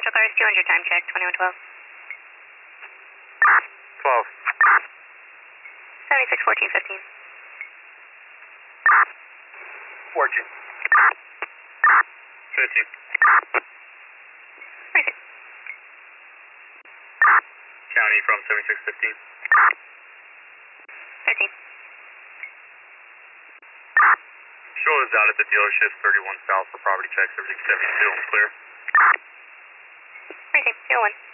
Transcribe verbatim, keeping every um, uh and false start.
Central Cars two hundred, time check, twenty-one twelve. twelve. seventy-six fourteen fifteen. fourteen. fifteen. Right. County from seventy-six fifteen. thirteen. Show is out at the dealership, thirty-one south for property checks, everything's seventy-two, clear. Right, zero one.